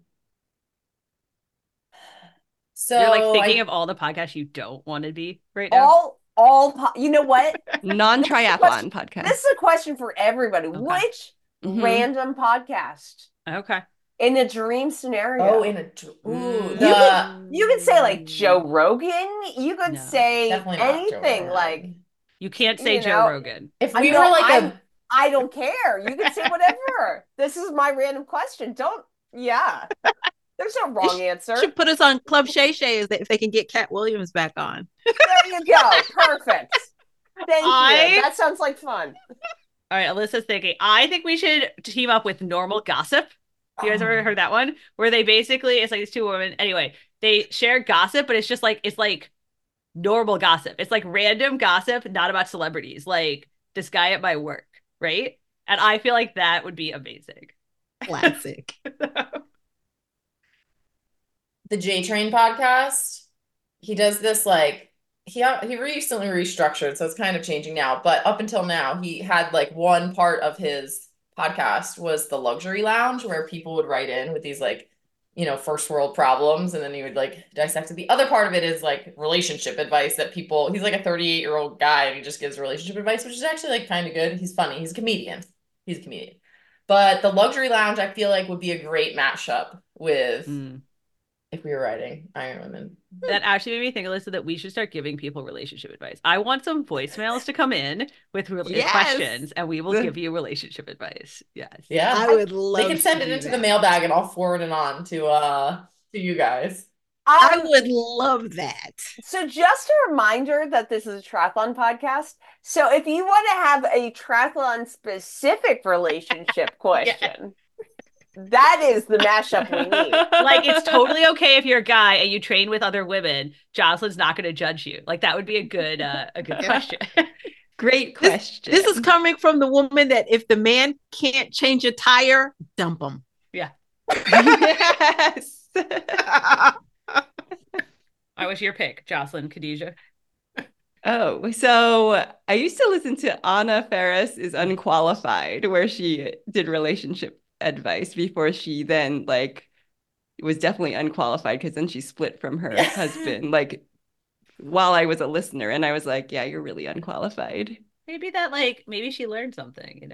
So you're like thinking of all the podcasts you don't want to be right now? You know what? Non-triathlon podcast. This is a question for everybody. Okay. Which random podcast? Okay. In a dream scenario. Oh, you could say like Joe Rogan. You could say anything like. You can't say Joe Rogan. If we were like I don't care. You can say whatever. This is my random question. There's no wrong answer. Should put us on Club Shay Shay if they can get Cat Williams back on. There you go. Perfect. Thank you. That sounds like fun. All right, Alyssa's thinking. I think we should team up with Normal Gossip. You guys ever heard that one? Where they basically, it's like these two women. Anyway, they share gossip, but it's just like, it's like normal gossip. It's like random gossip, not about celebrities. Like this guy at my work, right? And I feel like that would be amazing. Classic. The J Train podcast. He does this like he recently restructured, so it's kind of changing now. But up until now, he had like one part of his podcast was the luxury lounge, where people would write in with these like, first world problems, and then he would like dissect it. The other part of it is like relationship advice that he's like a 38-year-old guy, and he just gives relationship advice, which is actually like kind of good. He's funny. He's a comedian. But the luxury lounge, I feel like would be a great mashup with If We Were Riding Iron Women. That actually made me think, Alyssa, that we should start giving people relationship advice. I want some voicemails to come in with questions, and we will give you relationship advice. Yes. Yeah. I would love. They can send it into the mailbag, and I'll forward it on to you guys. I would love that. So just a reminder that this is a triathlon podcast. So if you want to have a triathlon specific relationship question, that is the mashup we need. Like, it's totally okay if you're a guy and you train with other women. Jocelyn's not going to judge you. Like, that would be a good question. Great question. This is coming from the woman that if the man can't change a tire, dump him. Yeah. Yes. I was your pick, Jocelyn, Khadijah. Oh, so I used to listen to Anna Faris is Unqualified, where she did relationship advice before she then was definitely unqualified, because then she split from her husband while I was a listener, and I was like, yeah, you're really unqualified. Maybe she learned something,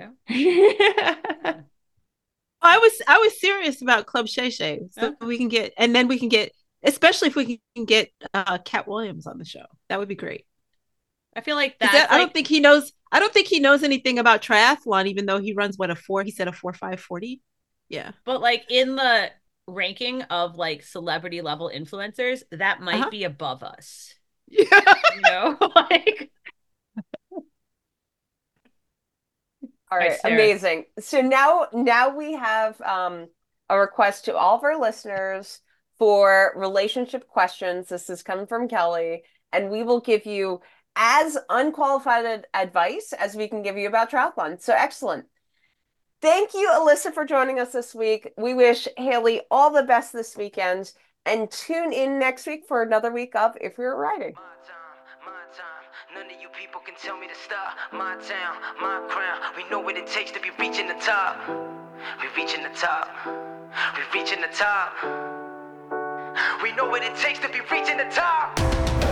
I was serious about Club Shay Shay, so we can get, especially if we can get Cat Williams on the show. That would be great. I feel like that. I don't think he knows anything about triathlon, even though he runs a 4.540. Yeah. But in the ranking of celebrity level influencers, that might be above us. Yeah. All right, amazing. So now we have a request to all of our listeners for relationship questions. This is coming from Kelly, and we will give you as unqualified advice as we can give you about triathlon. So excellent. Thank you, Alyssa, for joining us this week. We wish Haley all the best this weekend, and tune in next week for another week of If We Were Riding. None of you people can tell me to stop. My town, my crown. We know what it takes to be reaching the top. We reaching the top. we reaching the top. We know what it takes to be reaching the top.